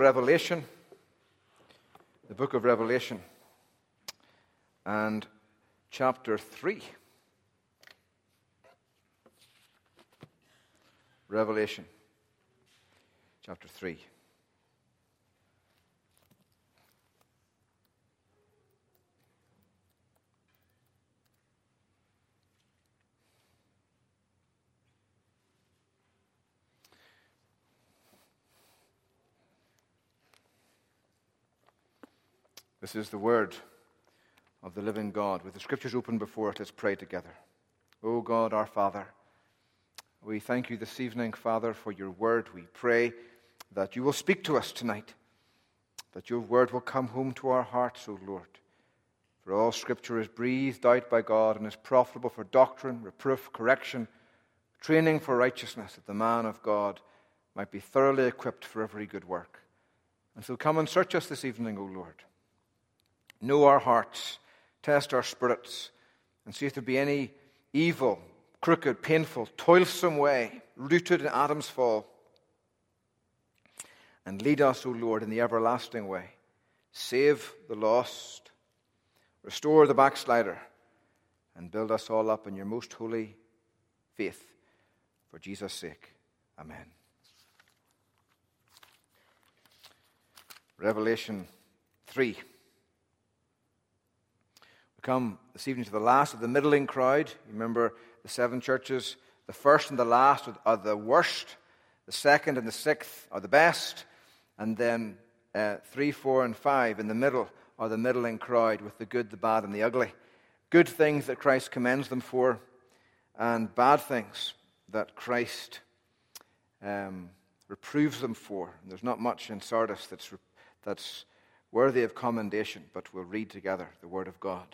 Revelation, and chapter 3. Revelation, chapter 3. This is the word of the living God. With the scriptures open before it, let's pray together. O God, our Father, we thank you this evening, Father, for your word. We pray that you will speak to us tonight, that your word will come home to our hearts, O Lord. For all scripture is breathed out by God and is profitable for doctrine, reproof, correction, training for righteousness, that the man of God might be thoroughly equipped for every good work. And so come and search us this evening, O Lord. Know our hearts, test our spirits, and see if there be any evil, crooked, painful, toilsome way rooted in Adam's fall. And lead us, O Lord, in the everlasting way. Save the lost, restore the backslider, and build us all up in your most holy faith. For Jesus' sake, amen. Revelation 3. Come this evening to the last of the middling crowd. You remember the 7 churches. The first and the last are the worst. The second and the 6th are the best. And then 3, 4, and 5 in the middle are the middling crowd with the good, the bad, and the ugly. Good things that Christ commends them for, and bad things that Christ reproves them for. And there's not much in Sardis that's worthy of commendation, but we'll read together the Word of God.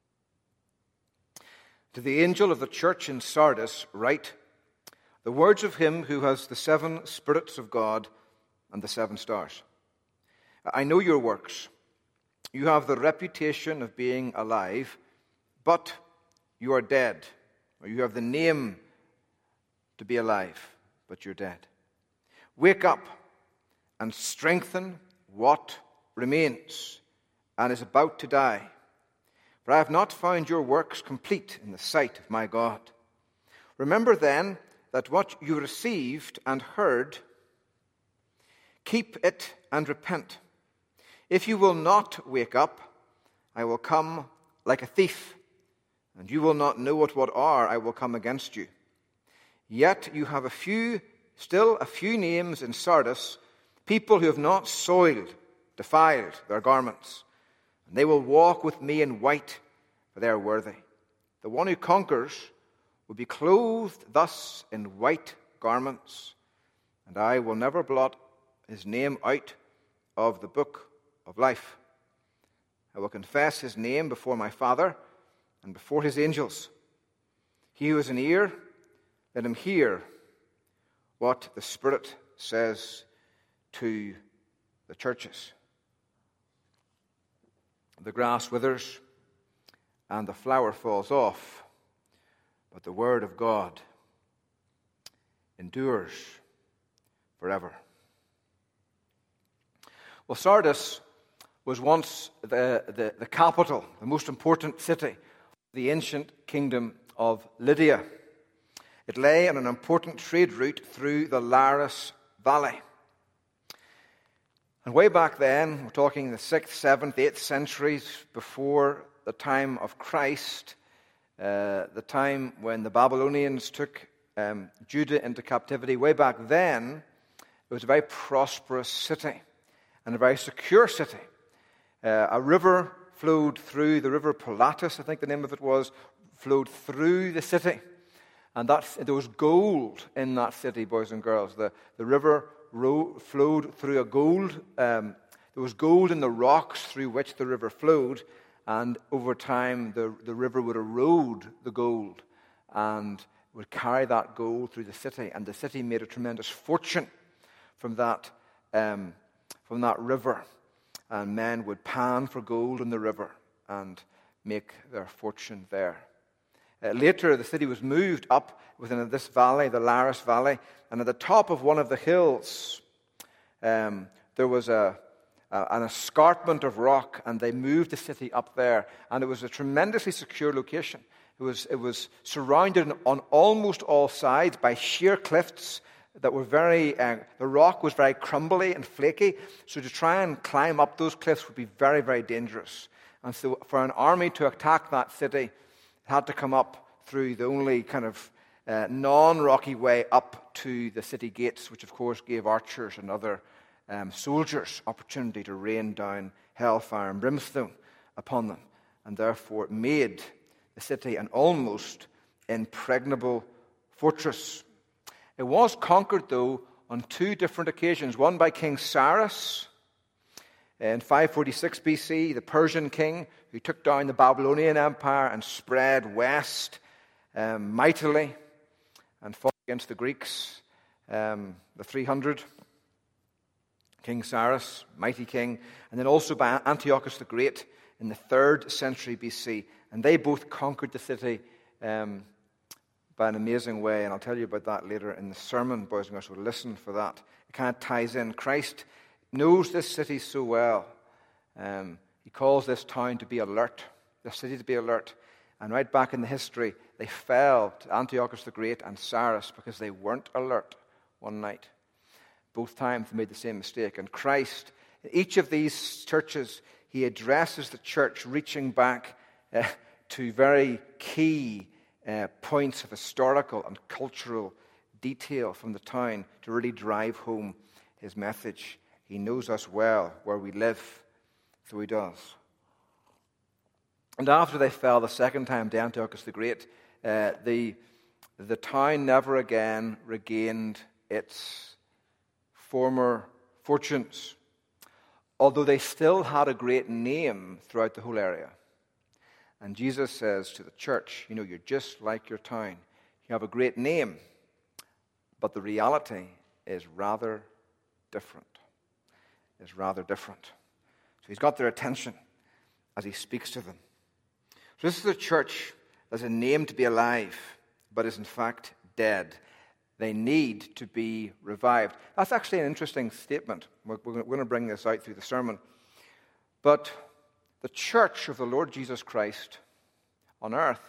To the angel of the church in Sardis write, the words of him who has the 7 spirits of God and the 7 stars. I know your works. You have the reputation of being alive, but you are dead. Or you have the name to be alive, but you're dead. Wake up and strengthen what remains and is about to die. For I have not found your works complete in the sight of my God. Remember then that what you received and heard, keep it and repent. If you will not wake up, I will come like a thief, and you will not know at what hour I will come against you. Yet you have still a few names in Sardis, people who have not soiled, defiled their garments. And they will walk with me in white, for they are worthy. The one who conquers will be clothed thus in white garments, and I will never blot his name out of the book of life. I will confess his name before my Father and before his angels. He who has an ear, let him hear what the Spirit says to the churches. The grass withers and the flower falls off, but the word of God endures forever. Well, Sardis was once the capital, the most important city of the ancient kingdom of Lydia. It lay on an important trade route through the Laris Valley. And way back then, we're talking the 6th, 7th, 8th centuries before the time of Christ, the time when the Babylonians took Judah into captivity. Way back then, it was a very prosperous city and a very secure city. A river flowed through, the river Pilatus, I think the name of it was, flowed through the city. And there was gold in that city, boys and girls. The river flowed through a gold. There was gold in the rocks through which the river flowed, and over time the river would erode the gold and would carry that gold through the city, and the city made a tremendous fortune from that river. And men would pan for gold in the river and make their fortune there. Later, the city was moved up within this valley, the Laris Valley, and at the top of one of the hills, there was an escarpment of rock, and they moved the city up there, and it was a tremendously secure location. It was surrounded on almost all sides by sheer cliffs that were the rock was very crumbly and flaky, so to try and climb up those cliffs would be very, very dangerous. And so for an army to attack that city, it had to come up through the only kind of non-rocky way up to the city gates, which of course gave archers and other soldiers opportunity to rain down hellfire and brimstone upon them, and therefore it made the city an almost impregnable fortress. It was conquered, though, on two different occasions, one by King Cyrus in 546 BC, the Persian king who took down the Babylonian Empire and spread west mightily and fought against the Greeks, the 300. King Cyrus, mighty king, and then also by Antiochus the Great in the 3rd century BC. And they both conquered the city by an amazing way, and I'll tell you about that later in the sermon, boys and girls, so listen for that. It kind of ties in. Christ knows this city so well. He calls this town to be alert, the city to be alert. And right back in the history, they fell to Antiochus the Great and Cyrus because they weren't alert one night. Both times they made the same mistake. And Christ, in each of these churches, he addresses the church reaching back to very key points of historical and cultural detail from the town to really drive home his message. He knows us well, where we live, so he does. And after they fell the second time to Antiochus the Great, the town never again regained its former fortunes, although they still had a great name throughout the whole area. And Jesus says to the church, you're just like your town. You have a great name, but the reality is rather different. So he's got their attention as he speaks to them. So this is a church that's a name to be alive, but is in fact dead. They need to be revived. That's actually an interesting statement. We're going to bring this out through the sermon. But the church of the Lord Jesus Christ on earth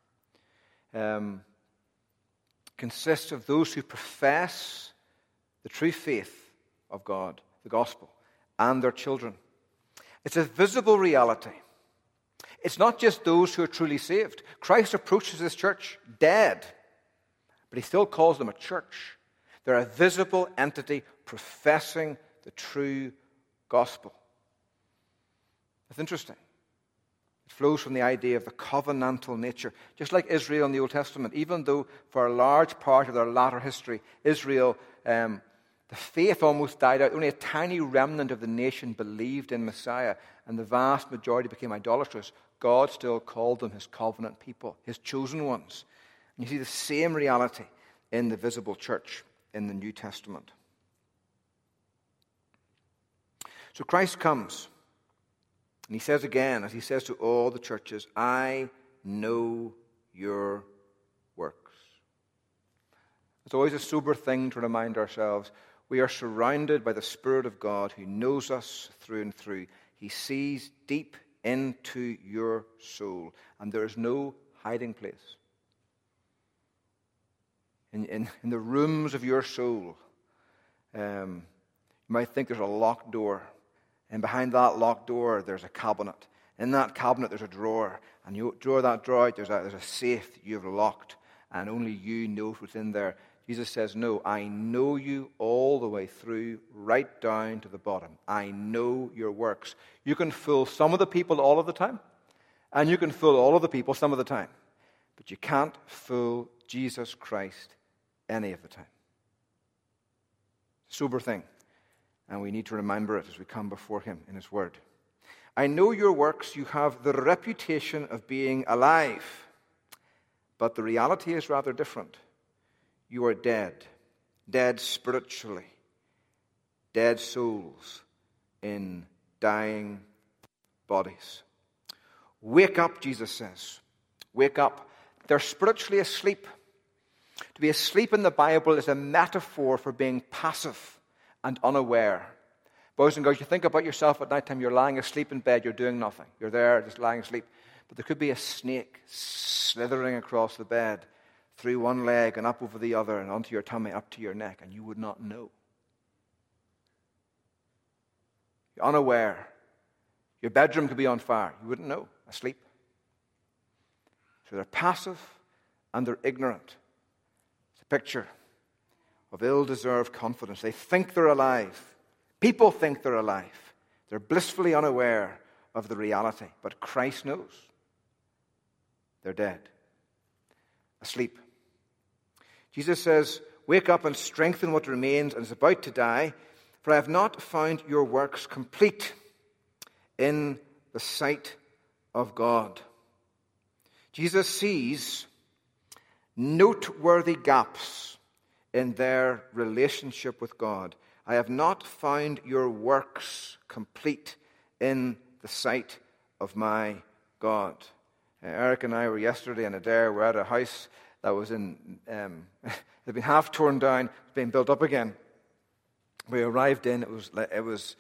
consists of those who profess the true faith of God, the gospel, and their children. It's a visible reality. It's not just those who are truly saved. Christ approaches this church dead, but he still calls them a church. They're a visible entity professing the true gospel. It's interesting. It flows from the idea of the covenantal nature. Just like Israel in the Old Testament, even though for a large part of their latter history, Israel, the faith almost died out. Only a tiny remnant of the nation believed in Messiah, and the vast majority became idolatrous. God still called them his covenant people, his chosen ones. And you see the same reality in the visible church in the New Testament. So Christ comes, and he says again, as he says to all the churches, I know your works. It's always a sober thing to remind ourselves we are surrounded by the Spirit of God who knows us through and through. He sees deep into your soul, and there is no hiding place. In the rooms of your soul, you might think there's a locked door, and behind that locked door there's a cabinet. In that cabinet there's a drawer, and you draw that drawer out, there's a safe that you've locked, and only you know what's in there. Jesus says, no, I know you all the way through, right down to the bottom. I know your works. You can fool some of the people all of the time, and you can fool all of the people some of the time, but you can't fool Jesus Christ any of the time. Sober thing, and we need to remember it as we come before him in his word. I know your works. You have the reputation of being alive, but the reality is rather different. You are dead spiritually, dead souls in dying bodies. Wake up, Jesus says. Wake up. They're spiritually asleep. To be asleep in the Bible is a metaphor for being passive and unaware. Boys and girls, you think about yourself at night time, you're lying asleep in bed, you're doing nothing. You're there just lying asleep. But there could be a snake slithering across the bed, through one leg and up over the other and onto your tummy, up to your neck, and you would not know. You're unaware. Your bedroom could be on fire. You wouldn't know, asleep. So they're passive and they're ignorant. It's a picture of ill-deserved confidence. They think they're alive. People think they're alive. They're blissfully unaware of the reality. But Christ knows. They're dead. Asleep. Jesus says, wake up and strengthen what remains and is about to die, for I have not found your works complete in the sight of God. Jesus sees noteworthy gaps in their relationship with God. I have not found your works complete in the sight of my God. Eric and I were yesterday in Adair. We're at a house that was in, had been half torn down, being built up again. We arrived in, it was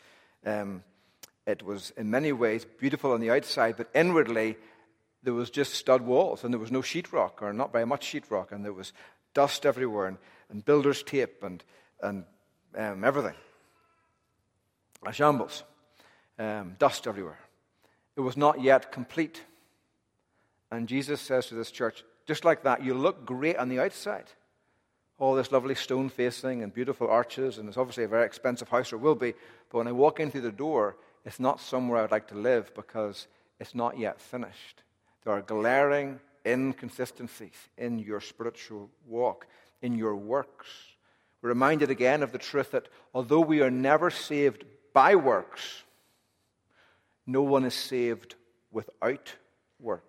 in many ways beautiful on the outside, but inwardly there was just stud walls, and there was no sheetrock, or not very much sheetrock, and there was dust everywhere, and builder's tape, and everything. A shambles. Dust everywhere. It was not yet complete. And Jesus says to this church, just like that, you look great on the outside. All this lovely stone facing and beautiful arches, and it's obviously a very expensive house, or will be, but when I walk in through the door, it's not somewhere I'd like to live because it's not yet finished. There are glaring inconsistencies in your spiritual walk, in your works. We're reminded again of the truth that although we are never saved by works, no one is saved without works.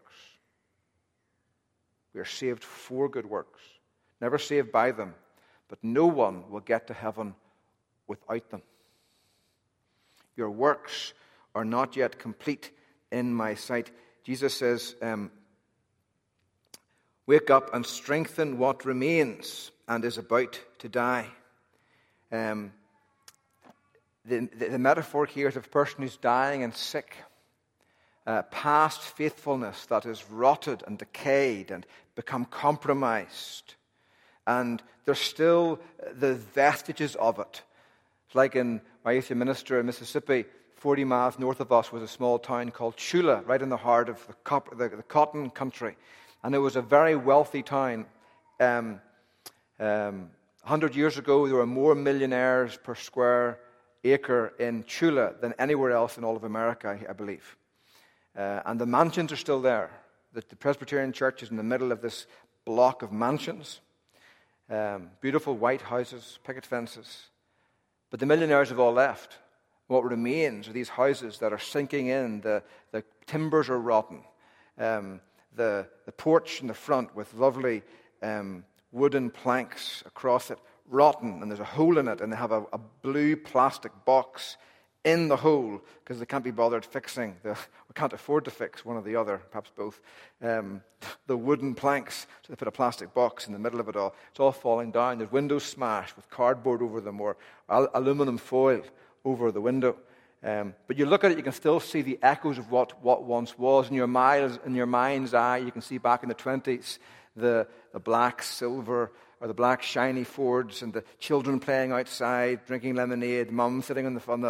We are saved for good works, never saved by them, but no one will get to heaven without them. Your works are not yet complete in my sight. Jesus says, wake up and strengthen what remains and is about to die. The metaphor here is of a person who's dying and sick. Past faithfulness that is rotted and decayed and become compromised. And there's still the vestiges of it. It's like in my youth minister in Mississippi, 40 miles north of us was a small town called Chula, right in the heart of the cotton country. And it was a very wealthy town. 100 years ago, there were more millionaires per square acre in Chula than anywhere else in all of America, I believe. And the mansions are still there. The Presbyterian church is in the middle of this block of mansions. Beautiful white houses, picket fences. But the millionaires have all left. What remains are these houses that are sinking in. The timbers are rotten. The porch in the front with lovely wooden planks across it, rotten, and there's a hole in it, and they have a blue plastic box in the hole because they can't be bothered fixing. We can't afford to fix one or the other, perhaps both. The wooden planks, so they put a plastic box in the middle of it all. It's all falling down. There's windows smashed with cardboard over them or aluminum foil over the window. But you look at it, you can still see the echoes of what once was. In your mind's eye, you can see back in the 20s the black silver or the black shiny Fords and the children playing outside, drinking lemonade, mum sitting on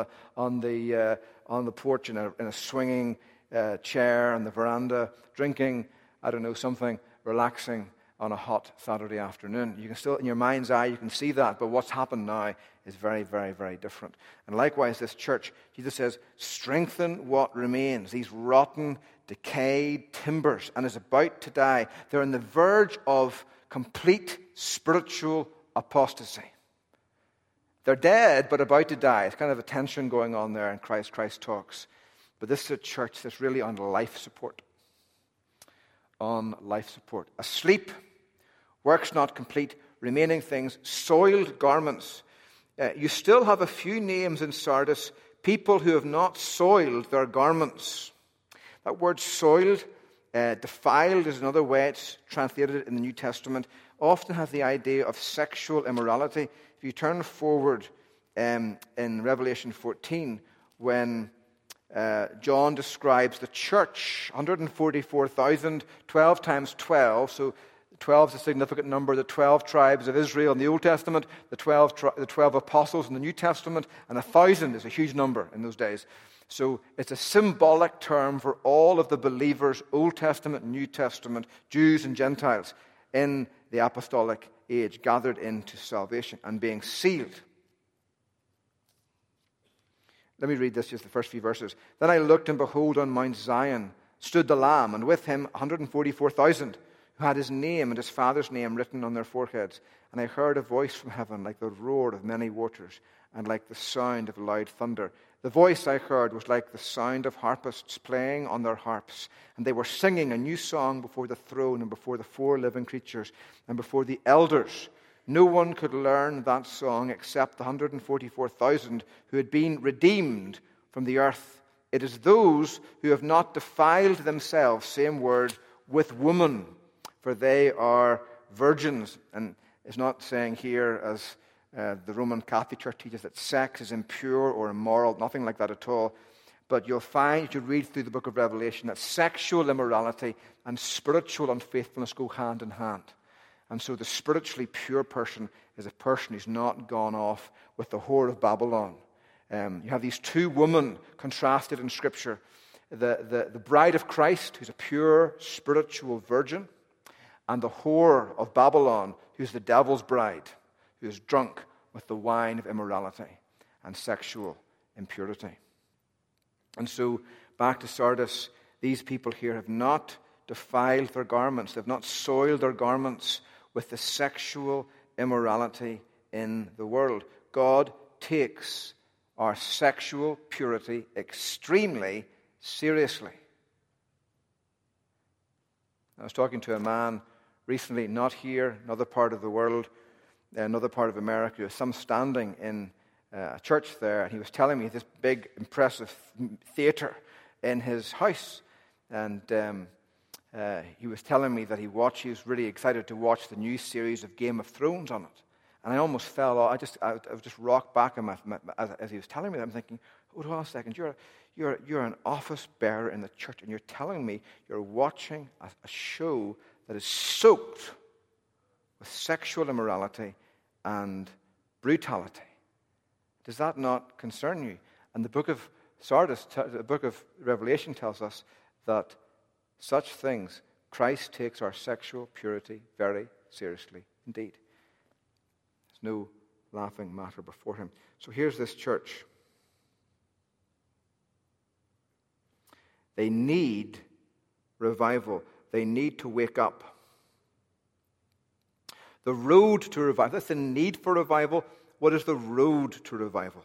the porch in a swinging chair on the veranda, drinking, I don't know, something relaxing on a hot Saturday afternoon. You can still, in your mind's eye, you can see that, but what's happened now is very, very, very different. And likewise, this church, Jesus says, strengthen what remains, these rotten, decayed timbers, and is about to die. They're on the verge of complete spiritual apostasy. They're dead, but about to die. It's kind of a tension going on there in Christ talks. But this is a church that's really on life support. On life support. Asleep, works not complete, remaining things, soiled garments. You still have a few names in Sardis, people who have not soiled their garments. That word soiled, defiled is another way it's translated in the New Testament, often has the idea of sexual immorality. If you turn forward in Revelation 14 when John describes the church, 144,000, 12 times 12, so 12 is a significant number, the 12 tribes of Israel in the Old Testament, the 12 apostles in the New Testament, and 1,000 is a huge number in those days. So it's a symbolic term for all of the believers, Old Testament, New Testament, Jews and Gentiles, in the apostolic age, gathered into salvation and being sealed. Let me read this, just the first few verses. Then I looked, and behold, on Mount Zion stood the Lamb, and with him 144,000, who had his name and his father's name written on their foreheads. And I heard a voice from heaven like the roar of many waters, and like the sound of loud thunder. The voice I heard was like the sound of harpists playing on their harps. And they were singing a new song before the throne and before the 4 living creatures and before the elders. No one could learn that song except the 144,000 who had been redeemed from the earth. It is those who have not defiled themselves, same word, with woman, for they are virgins. And it's not saying here, as the Roman Catholic Church teaches, that sex is impure or immoral, nothing like that at all. But you'll find, if you read through the book of Revelation, that sexual immorality and spiritual unfaithfulness go hand in hand. And so the spiritually pure person is a person who's not gone off with the whore of Babylon. You have these 2 women contrasted in Scripture. The bride of Christ, who's a pure spiritual virgin, and the whore of Babylon, who's the devil's bride, who is drunk with the wine of immorality and sexual impurity. And so, back to Sardis, these people here have not defiled their garments. They've not soiled their garments with the sexual immorality in the world. God takes our sexual purity extremely seriously. I was talking to a man recently, not here, another part of the world, another part of America, with some standing in a church there, and he was telling me this big, impressive theater in his house. And he was telling me that he was really excited to watch the new series of Game of Thrones on it. And I almost fell off. I was just rocked back as he was telling me that. I'm thinking, hold on a second, you're an office bearer in the church, and you're telling me you're watching a show that is soaked with sexual immorality and brutality. Does that not concern you? And the book of Sardis, the book of Revelation tells us that such things, Christ takes our sexual purity very seriously indeed. There's no laughing matter before him. So here's this church. They need revival. They need to wake up. The road to revival, that's the need for revival. What is the road to revival?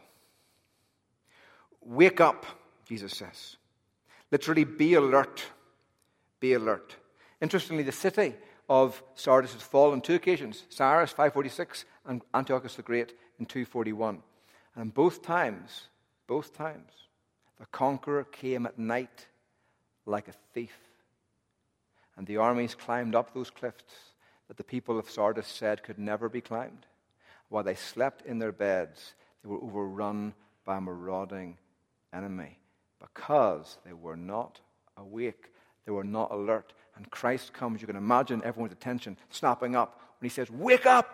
Wake up, Jesus says. Literally, be alert. Be alert. Interestingly, the city of Sardis has fallen on 2 occasions. Cyrus, 546, and Antiochus the Great in 241. And both times, the conqueror came at night like a thief. And the armies climbed up those cliffs that the people of Sardis said could never be climbed. While they slept in their beds, they were overrun by a marauding enemy because they were not awake. They were not alert. And Christ comes, you can imagine everyone's attention snapping up when he says, wake up!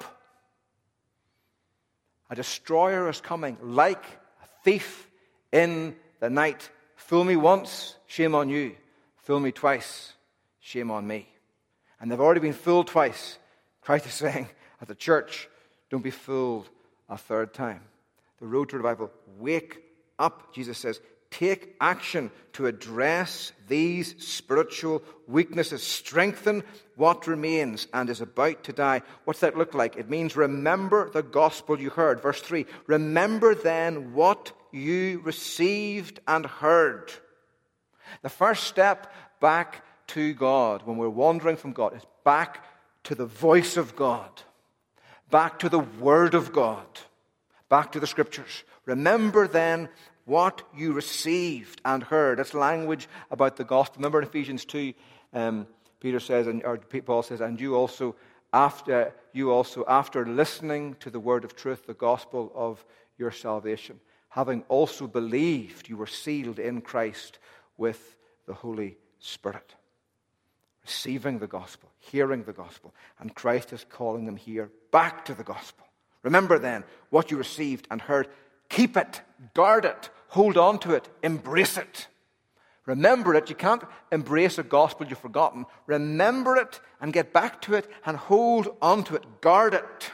A destroyer is coming like a thief in the night. Fool me once, shame on you. Fool me twice, shame on me. And they've already been fooled twice. Christ is saying at the church, don't be fooled a third time. The road to revival, wake up, Jesus says. Take action to address these spiritual weaknesses. Strengthen what remains and is about to die. What's that look like? It means remember the gospel you heard. Verse 3, remember then what you received and heard. The first step back to God when we're wandering from God is back to the voice of God, back to the Word of God, back to the Scriptures. Remember then what you received and heard. That's language about the gospel. Remember in Ephesians 2, Peter says, or Paul says, and you also after listening to the word of truth, the gospel of your salvation, having also believed you were sealed in Christ with the Holy Spirit. Receiving the gospel, hearing the gospel, and Christ is calling them here back to the gospel. Remember then what you received and heard. Keep it, guard it, hold on to it, embrace it. Remember it. You can't embrace a gospel you've forgotten. Remember it and get back to it and hold on to it. Guard it.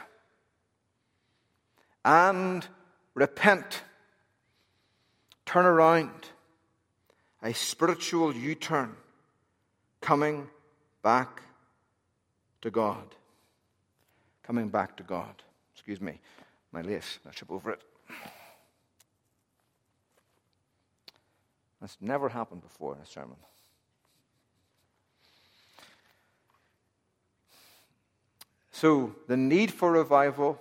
And repent. Turn around. A spiritual U-turn. Coming back to God. Coming back to God. Excuse me, my lace. I trip over it. That's never happened before in a sermon. So, the need for revival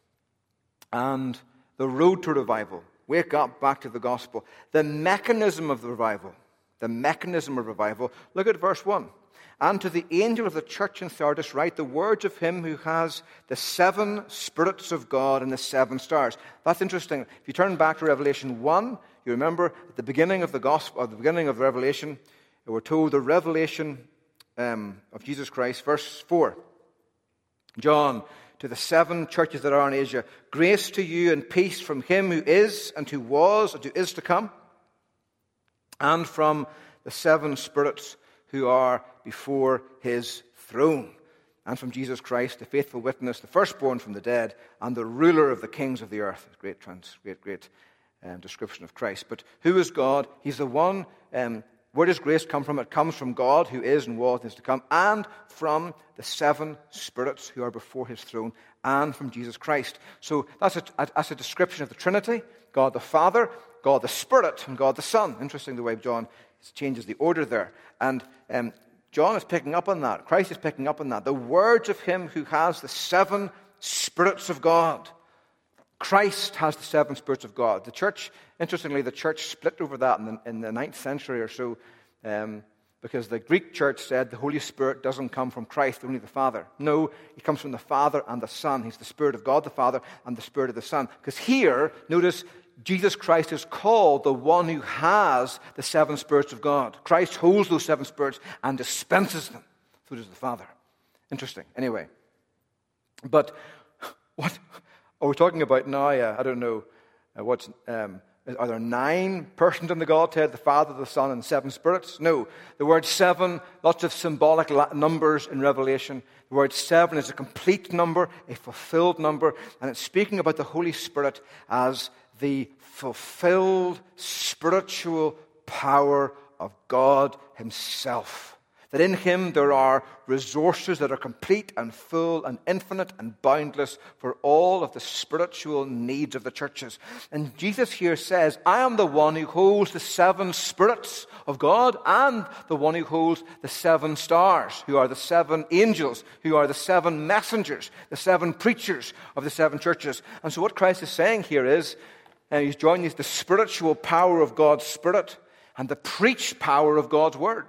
and the road to revival. Wake up, back to the gospel. The mechanism of the revival. The mechanism of revival. Look at verse 1. And to the angel of the church in Sardis write the words of him who has the 7 spirits of God and the 7 stars. That's interesting. If you turn back to Revelation 1, you remember at the beginning of the gospel, at the beginning of Revelation, we're told the revelation of Jesus Christ. Verse 4. John, to the 7 churches that are in Asia, grace to you and peace from him who is and who was and who is to come, and from the 7 spirits who are before his throne, and from Jesus Christ, the faithful witness, the firstborn from the dead, and the ruler of the kings of the earth. Great description of Christ. But who is God? He's the one. Where does grace come from? It comes from God, who is and was and is to come, and from the 7 spirits who are before his throne, and from Jesus Christ. So that's a description of the Trinity: God the Father, God the Spirit, and God the Son. Interesting the way John changes the order there. And John is picking up on that. Christ is picking up on that. The words of him who has the 7 spirits of God. Christ has the 7 spirits of God. The church, interestingly, the church split over that in the 9th century or so, because the Greek church said the Holy Spirit doesn't come from Christ, only the Father. No, he comes from the Father and the Son. He's the Spirit of God the Father and the Spirit of the Son. Because here, notice, Jesus Christ is called the one who has the 7 spirits of God. Christ holds those 7 spirits and dispenses them. So does the Father. Interesting. Anyway. But what are we talking about now? I don't know. Are there 9 persons in the Godhead? The Father, the Son, and 7 spirits? No. The word 7, lots of symbolic numbers in Revelation. The word 7 is a complete number, a fulfilled number, and it's speaking about the Holy Spirit as the fulfilled spiritual power of God himself. That in him there are resources that are complete and full and infinite and boundless for all of the spiritual needs of the churches. And Jesus here says, I am the one who holds the 7 spirits of God and the one who holds the 7 stars, who are the 7 angels, who are the 7 messengers, the 7 preachers of the 7 churches. And so what Christ is saying here is, he's joining the spiritual power of God's Spirit and the preached power of God's Word.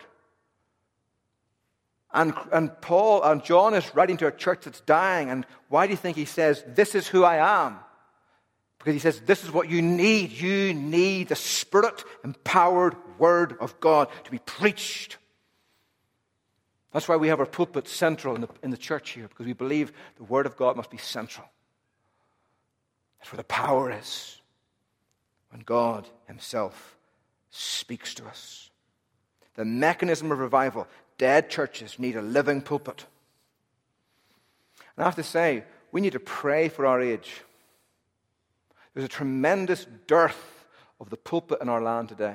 And Paul and John is writing to a church that's dying. And why do you think he says, this is who I am? Because he says, this is what you need. You need the Spirit-empowered Word of God to be preached. That's why we have our pulpit central in the church here, because we believe the Word of God must be central. That's where the power is, when God himself speaks to us. The mechanism of revival. Dead churches need a living pulpit. And I have to say, we need to pray for our age. There's a tremendous dearth of the pulpit in our land today.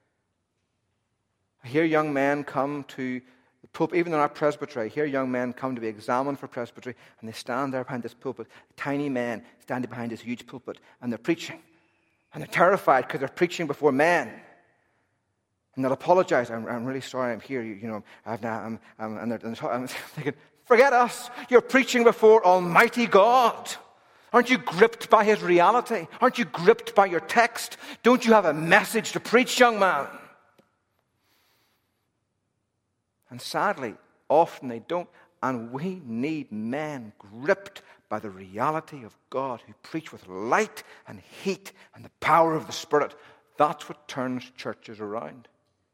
I hear young men come to the pulpit, even in our presbytery, I hear young men come to be examined for presbytery, and they stand there behind this pulpit, tiny men standing behind this huge pulpit, and they're preaching. And they're terrified because they're preaching before men. And they'll apologize. I'm really sorry. I'm here. And they're thinking, forget us. You're preaching before Almighty God. Aren't you gripped by his reality? Aren't you gripped by your text? Don't you have a message to preach, young man? And sadly, often they don't. And we need men gripped by the reality of God, who preach with light and heat and the power of the Spirit. That's what turns churches around.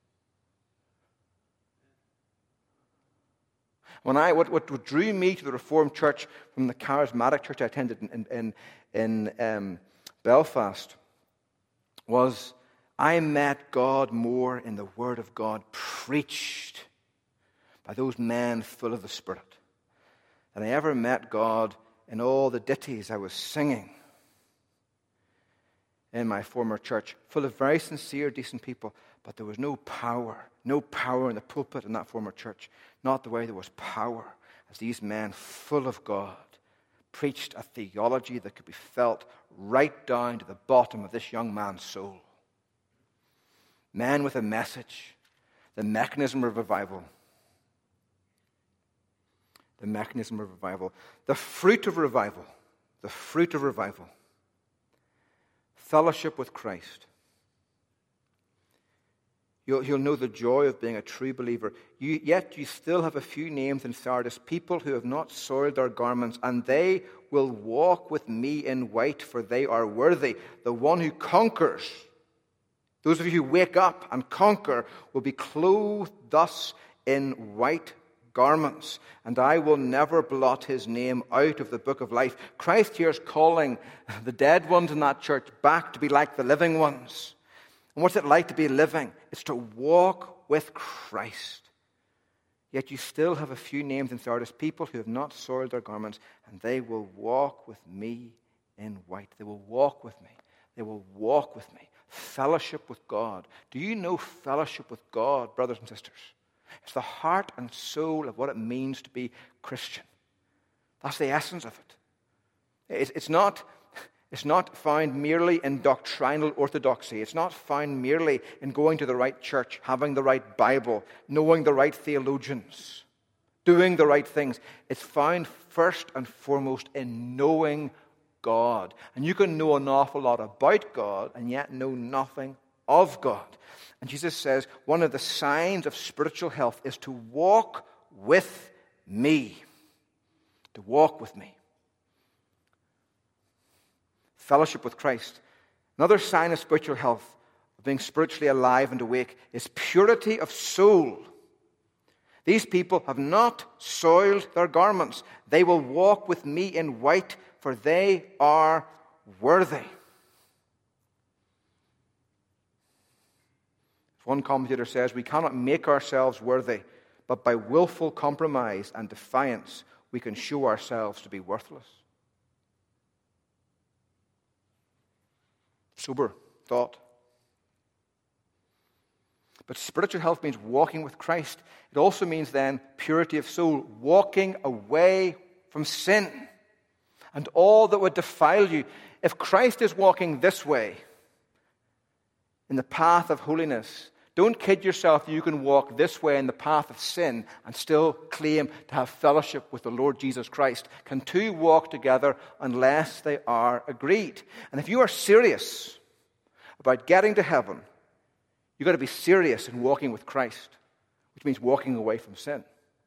What drew me to the Reformed Church from the charismatic church I attended in Belfast was I met God more in the Word of God preached by those men full of the Spirit than I ever met God in all the ditties I was singing in my former church, full of very sincere, decent people, but there was no power in the pulpit in that former church, not the way there was power as these men full of God preached a theology that could be felt right down to the bottom of this young man's soul. Men with a message, the mechanism of revival. The mechanism of revival. The fruit of revival. The fruit of revival. Fellowship with Christ. You'll know the joy of being a true believer. Yet you still have a few names in Sardis, people who have not soiled their garments, and they will walk with me in white, for they are worthy. The one who conquers, those of you who wake up and conquer, will be clothed thus in white garments, and I will never blot his name out of the book of life. Christ here is calling the dead ones in that church back to be like the living ones. And what's it like to be living? It's to walk with Christ. Yet you still have a few names in Sardis, people who have not soiled their garments, and they will walk with me in white. They will walk with me. They will walk with me. Fellowship with God. Do you know fellowship with God, brothers and sisters? It's the heart and soul of what it means to be Christian. That's the essence of it. It's not found merely in doctrinal orthodoxy. It's not found merely in going to the right church, having the right Bible, knowing the right theologians, doing the right things. It's found first and foremost in knowing God. And you can know an awful lot about God and yet know nothing of God. And Jesus says one of the signs of spiritual health is to walk with me. To walk with me. Fellowship with Christ. Another sign of spiritual health, of being spiritually alive and awake, is purity of soul. These people have not soiled their garments. They will walk with me in white, for they are worthy. One commentator says, we cannot make ourselves worthy, but by willful compromise and defiance, we can show ourselves to be worthless. Sober thought. But spiritual health means walking with Christ. It also means then purity of soul, walking away from sin and all that would defile you. If Christ is walking this way, in the path of holiness, don't kid yourself that you can walk this way in the path of sin and still claim to have fellowship with the Lord Jesus Christ. Can two walk together unless they are agreed? And if you are serious about getting to heaven, you've got to be serious in walking with Christ, which means walking away from sin.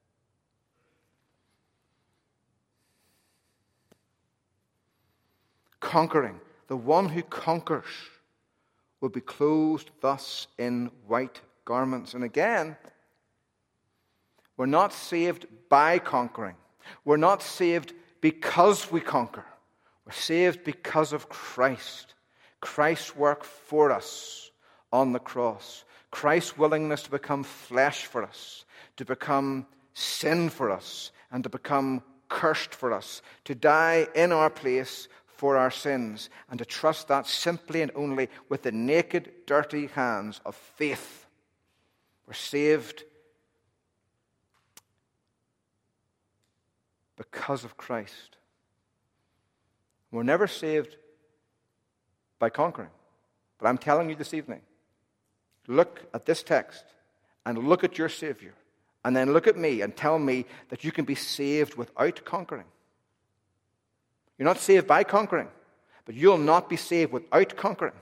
Conquering. The one who conquers will be clothed thus in white garments. And again, we're not saved by conquering. We're not saved because we conquer. We're saved because of Christ. Christ's work for us on the cross. Christ's willingness to become flesh for us, to become sin for us, and to become cursed for us, to die in our place for our sins, and to trust that simply and only with the naked, dirty hands of faith. We're saved because of Christ. We're never saved by conquering. But I'm telling you this evening, look at this text and look at your Savior, and then look at me and tell me that you can be saved without conquering. You're not saved by conquering, but you'll not be saved without conquering.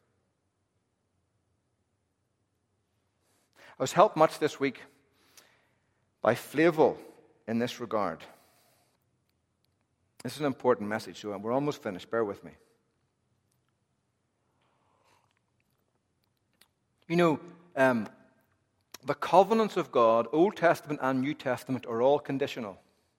I was helped much this week by Flavel in this regard. This is an important message, so we're almost finished. Bear with me. You know, the covenants of God, Old Testament and New Testament, are all conditional.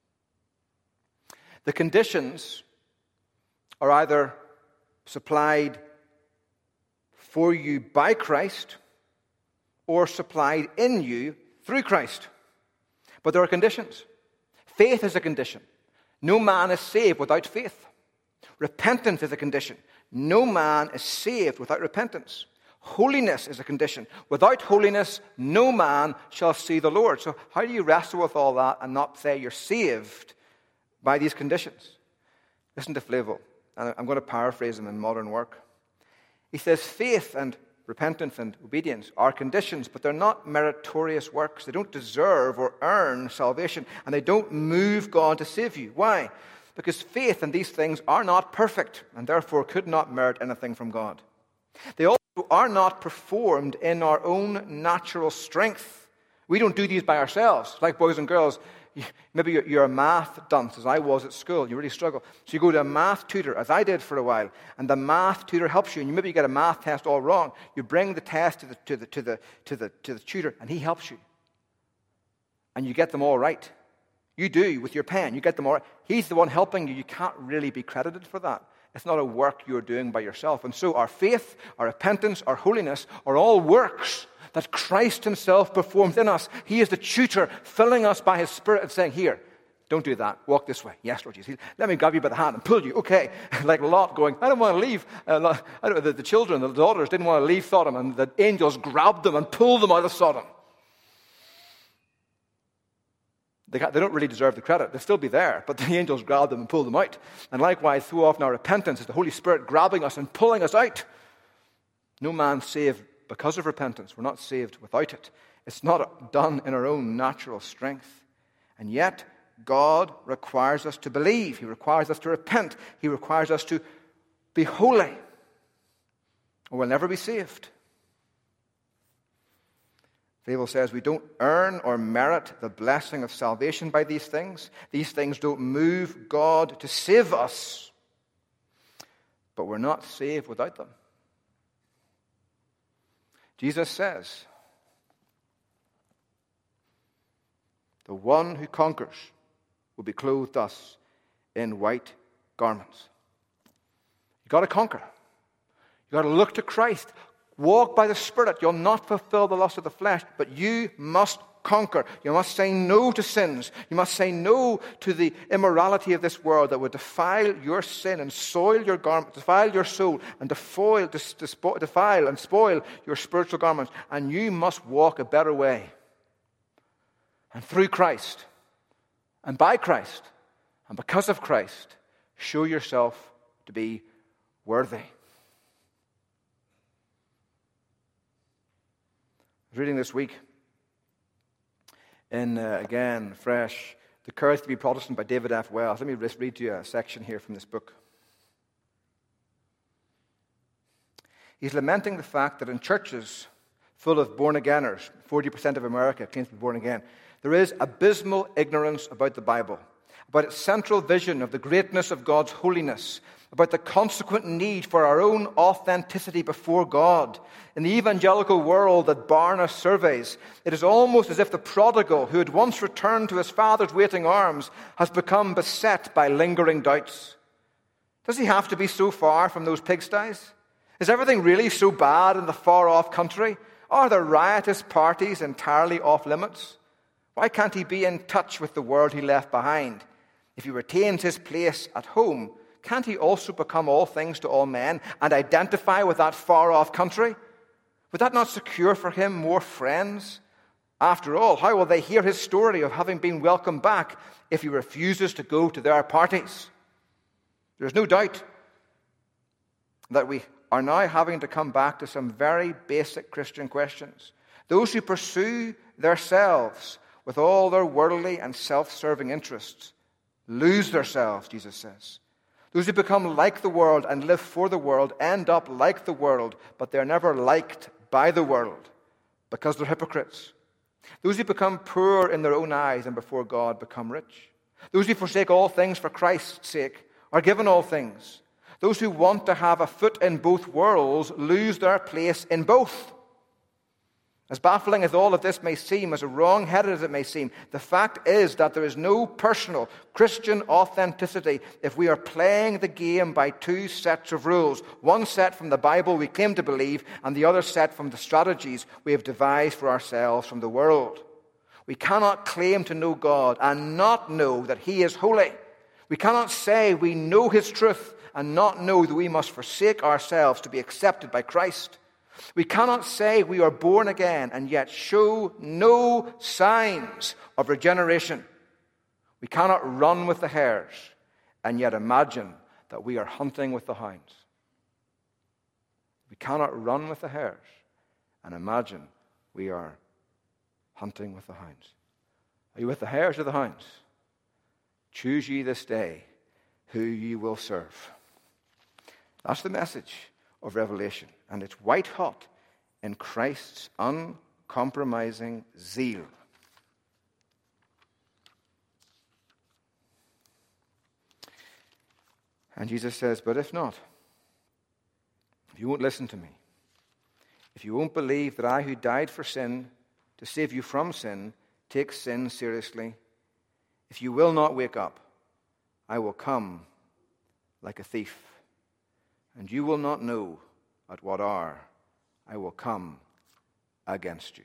The conditions are either supplied for you by Christ or supplied in you through Christ. But there are conditions. Faith is a condition. No man is saved without faith. Repentance is a condition. No man is saved without repentance. Holiness is a condition. Without holiness, no man shall see the Lord. So how do you wrestle with all that and not say you're saved by these conditions? Listen to Flavel, and I'm going to paraphrase him in Modern Work. He says, faith and repentance and obedience are conditions, but they're not meritorious works. They don't deserve or earn salvation, and they don't move God to save you. Why? Because faith and these things are not perfect, and therefore could not merit anything from God. They also are not performed in our own natural strength. We don't do these by ourselves. Like boys and girls, maybe you're a math dunce, as I was at school. You really struggle. So you go to a math tutor, as I did for a while, and the math tutor helps you. And maybe you get a math test all wrong. You bring the test to the tutor, and he helps you. And you get them all right. You do with your pen. You get them all right. He's the one helping you. You can't really be credited for that. It's not a work you're doing by yourself. And so our faith, our repentance, our holiness are all works that Christ himself performs in us. He is the tutor filling us by his Spirit and saying, here, don't do that. Walk this way. Yes, Lord Jesus. Let me grab you by the hand and pull you. Okay. Like Lot going, I don't want to leave. The children, the daughters didn't want to leave Sodom, and the angels grabbed them and pulled them out of Sodom. They don't really deserve the credit. They'll still be there, but the angels grabbed them and pulled them out. And likewise, so often our repentance is the Holy Spirit grabbing us and pulling us out. No man saved because of repentance. We're not saved without it. It's not done in our own natural strength. And yet, God requires us to believe. He requires us to repent. He requires us to be holy, or we'll never be saved. The Bible says we don't earn or merit the blessing of salvation by these things. These things don't move God to save us. But we're not saved without them. Jesus says, the one who conquers will be clothed thus in white garments. You've got to conquer. You've got to look to Christ. Walk by the Spirit. You'll not fulfill the lust of the flesh, but you must conquer. You must say no to sins. You must say no to the immorality of this world that would defile your sin and soil your garment, defile your soul, and defile and spoil your spiritual garments. And you must walk a better way. And through Christ, and by Christ, and because of Christ, show yourself to be worthy. Reading this week in, again, fresh, The Courage to be Protestant by David F. Wells. Let me just read you a section here from this book. He's lamenting the fact that in churches full of born-againers, 40% of America claims to be born again, there is abysmal ignorance about the Bible, about its central vision of the greatness of God's holiness, about the consequent need for our own authenticity before God. In the evangelical world that Barna surveys, it is almost as if the prodigal who had once returned to his father's waiting arms has become beset by lingering doubts. Does he have to be so far from those pigsties? Is everything really so bad in the far-off country? Are the riotous parties entirely off limits? Why can't he be in touch with the world he left behind? If he retains his place at home, can't he also become all things to all men and identify with that far-off country? Would that not secure for him more friends? After all, how will they hear his story of having been welcomed back if he refuses to go to their parties? There's no doubt that we are now having to come back to some very basic Christian questions. Those who pursue themselves with all their worldly and self-serving interests lose themselves, Jesus says. Those who become like the world and live for the world end up like the world, but they're never liked by the world because they're hypocrites. Those who become poor in their own eyes and before God become rich. Those who forsake all things for Christ's sake are given all things. Those who want to have a foot in both worlds lose their place in both. As baffling as all of this may seem, as wrong-headed as it may seem, the fact is that there is no personal Christian authenticity if we are playing the game by two sets of rules. One set from the Bible we claim to believe, and the other set from the strategies we have devised for ourselves from the world. We cannot claim to know God and not know that He is holy. We cannot say we know His truth and not know that we must forsake ourselves to be accepted by Christ. We cannot say we are born again and yet show no signs of regeneration. We cannot run with the hares and yet imagine that we are hunting with the hounds. We cannot run with the hares and imagine we are hunting with the hounds. Are you with the hares or the hounds? Choose ye this day who ye will serve. That's the message of Revelation, and it's white hot in Christ's uncompromising zeal. And Jesus says, but if not, if you won't listen to me, if you won't believe that I who died for sin to save you from sin take sin seriously, if you will not wake up, I will come like a thief, and you will not know at what hour I will come against you.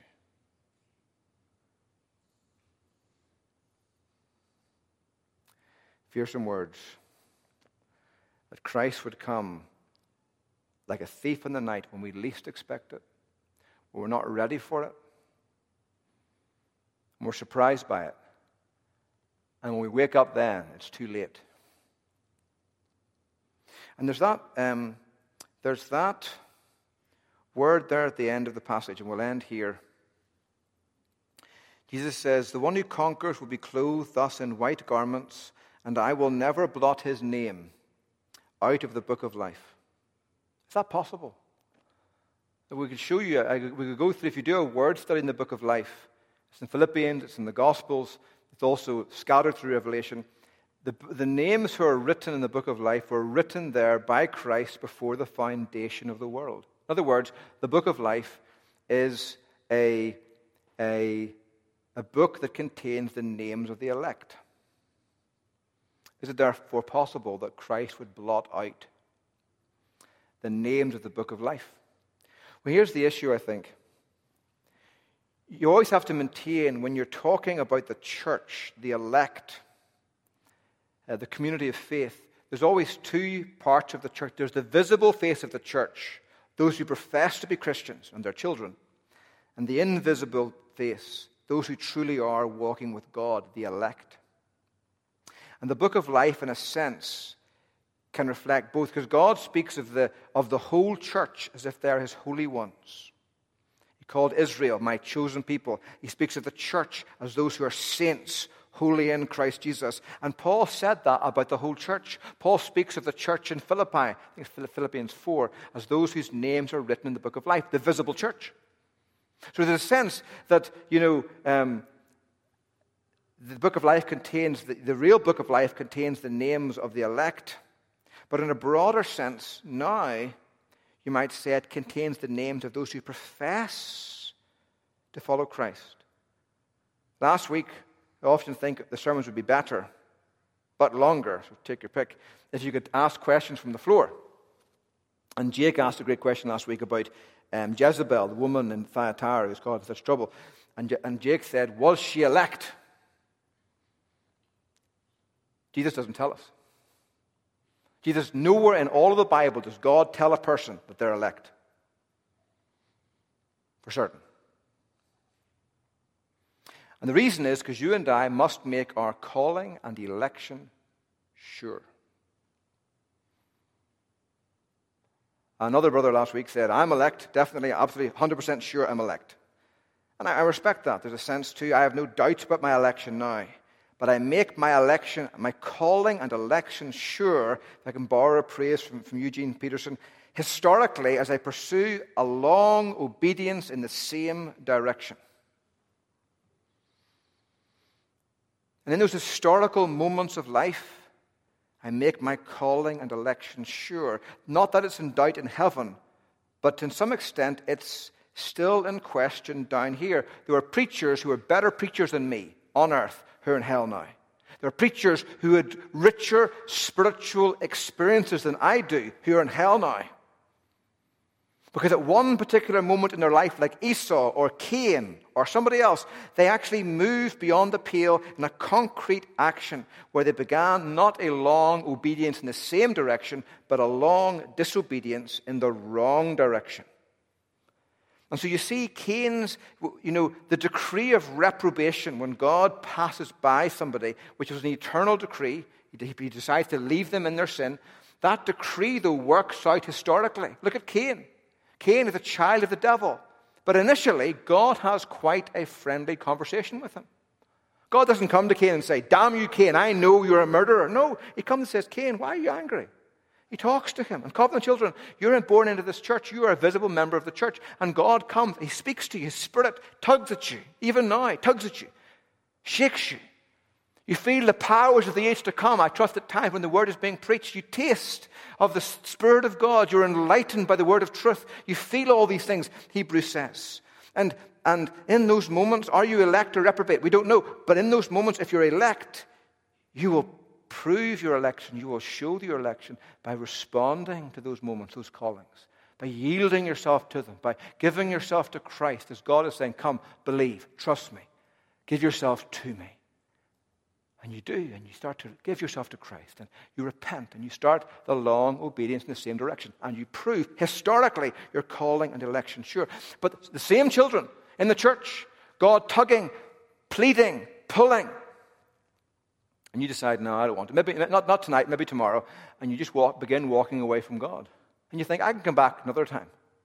Fearsome words. That Christ would come like a thief in the night when we least expect it, when we're not ready for it, when we're surprised by it. And when we wake up then, it's too late. And there's that word there at the end of the passage, and we'll end here. Jesus says, the one who conquers will be clothed thus in white garments, and I will never blot his name out of the book of life. Is that possible? We could show you, we could go through, if you do a word study in the book of life, it's in Philippians, it's in the Gospels, it's also scattered through Revelation. The names who are written in the book of life were written there by Christ before the foundation of the world. In other words, the book of life is a book that contains the names of the elect. Is it therefore possible that Christ would blot out the names of the book of life? Well, here's the issue, I think. You always have to maintain, when you're talking about the church, the elect, the community of faith, there's always two parts of the church. There's the visible face of the church, those who profess to be Christians and their children, and the invisible face, those who truly are walking with God, the elect. And the book of life, in a sense, can reflect both, because God speaks of the whole church as if they're his holy ones. He called Israel my chosen people. He speaks of the church as those who are saints, holy in Christ Jesus. And Paul said that about the whole church. Paul speaks of the church in Philippi, I think it's Philippians 4, as those whose names are written in the book of life, the visible church. So there's a sense that, the book of life contains, the real book of life contains the names of the elect. But in a broader sense, now, you might say it contains the names of those who profess to follow Christ. Last week, I often think the sermons would be better, but longer, so take your pick, if you could ask questions from the floor. And Jake asked a great question last week about Jezebel, the woman in Thyatira who's caused such trouble. And Jake said, was she elect? Jesus doesn't tell us. Jesus, nowhere in all of the Bible does God tell a person that they're elect. For certain. And the reason is because you and I must make our calling and election sure. Another brother last week said, I'm elect, definitely, absolutely, 100% sure I'm elect. And I respect that. There's a sense too, I have no doubts about my election now. But I make my election, my calling and election sure, if I can borrow a phrase from Eugene Peterson, historically as I pursue a long obedience in the same direction. And in those historical moments of life, I make my calling and election sure. Not that it's in doubt in heaven, but to some extent it's still in question down here. There are preachers who are better preachers than me on earth who are in hell now. There are preachers who had richer spiritual experiences than I do who are in hell now. Because at one particular moment in their life, like Esau or Cain or somebody else, they actually moved beyond the pale in a concrete action where they began not a long obedience in the same direction, but a long disobedience in the wrong direction. And so you see Cain's, the decree of reprobation when God passes by somebody, which was an eternal decree, he decides to leave them in their sin. That decree, though, works out historically. Look at Cain. Cain is a child of the devil. But initially, God has quite a friendly conversation with him. God doesn't come to Cain and say, "Damn you, Cain, I know you're a murderer." No, he comes and says, "Cain, why are you angry?" He talks to him. And covenant children, you're born into this church. You are a visible member of the church. And God comes. He speaks to you. His Spirit tugs at you. Even now, tugs at you. Shakes you. You feel the powers of the age to come. I trust at times when the word is being preached, you taste of the Spirit of God. You're enlightened by the word of truth. You feel all these things, Hebrews says. And in those moments, are you elect or reprobate? We don't know. But in those moments, if you're elect, you will prove your election. You will show your election by responding to those moments, those callings, by yielding yourself to them, by giving yourself to Christ, as God is saying, "Come, believe, trust me, give yourself to me." And you do, and you start to give yourself to Christ, and you repent, and you start the long obedience in the same direction, and you prove historically your calling and election sure. But the same children in the church, God tugging, pleading, pulling, and you decide, "No, I don't want to." Maybe not tonight, maybe tomorrow, and you just begin walking away from God, and you think, "I can come back another time."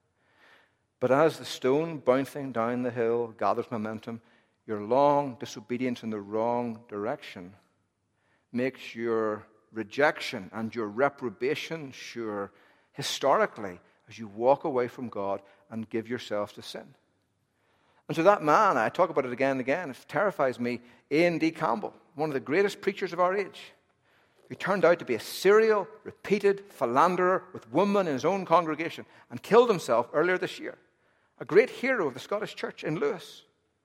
But as the stone bouncing down the hill gathers momentum, your long disobedience in the wrong direction makes your rejection and your reprobation sure historically as you walk away from God and give yourself to sin. And so that man, I talk about it again and again, it terrifies me, A.N.D. Campbell, one of the greatest preachers of our age, who turned out to be a serial, repeated philanderer with women in his own congregation and killed himself earlier this year. A great hero of the Scottish church in Lewis.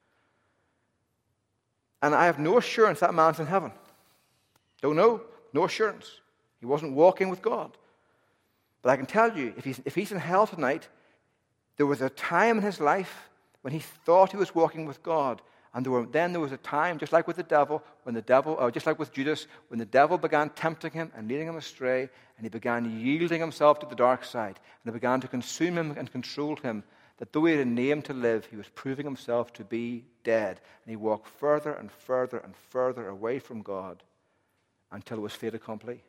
And I have no assurance that man's in heaven. Don't know. No assurance. He wasn't walking with God. But I can tell you, if he's in hell tonight, there was a time in his life when he thought he was walking with God. And then there was a time, just like with the devil, just like with Judas, when the devil began tempting him and leading him astray, and he began yielding himself to the dark side, and it began to consume him and control him, that though he had a name to live, he was proving himself to be dead. And he walked further and further and further away from God until it was fait accompli.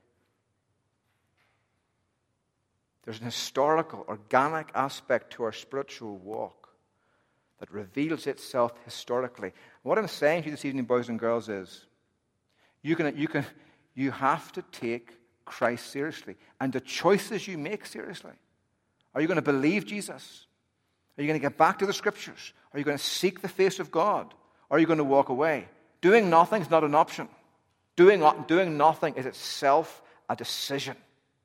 There's an historical, organic aspect to our spiritual walk that reveals itself historically. And what I'm saying to you this evening, boys and girls, is you have to take Christ seriously and the choices you make seriously. Are you going to believe Jesus? Are you going to get back to the Scriptures? Are you going to seek the face of God? Or are you going to walk away? Doing nothing is not an option. Doing nothing is itself a decision.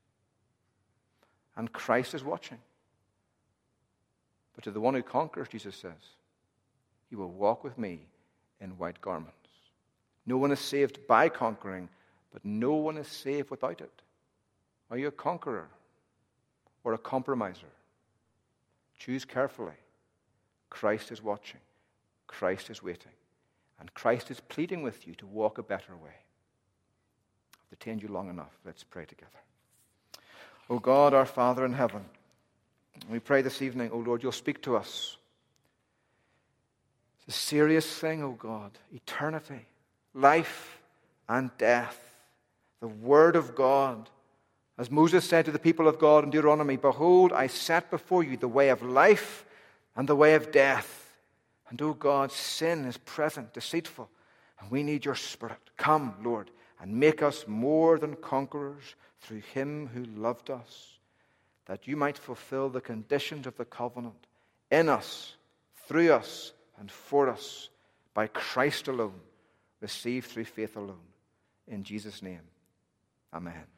And Christ is watching. But to the one who conquers, Jesus says, he will walk with me in white garments. No one is saved by conquering, but no one is saved without it. Are you a conqueror or a compromiser? Choose carefully. Christ is watching. Christ is waiting. And Christ is pleading with you to walk a better way. I've detained you long enough. Let's pray together. O God, our Father in heaven, we pray this evening, O Lord, you'll speak to us. It's a serious thing, O God. Eternity, life and death, the Word of God. As Moses said to the people of God in Deuteronomy, "Behold, I set before you the way of life and the way of death." And, O God, sin is present, deceitful, and we need your Spirit. Come, Lord, and make us more than conquerors through him who loved us, that you might fulfill the conditions of the covenant in us, through us, and for us, by Christ alone, received through faith alone. In Jesus' name, Amen.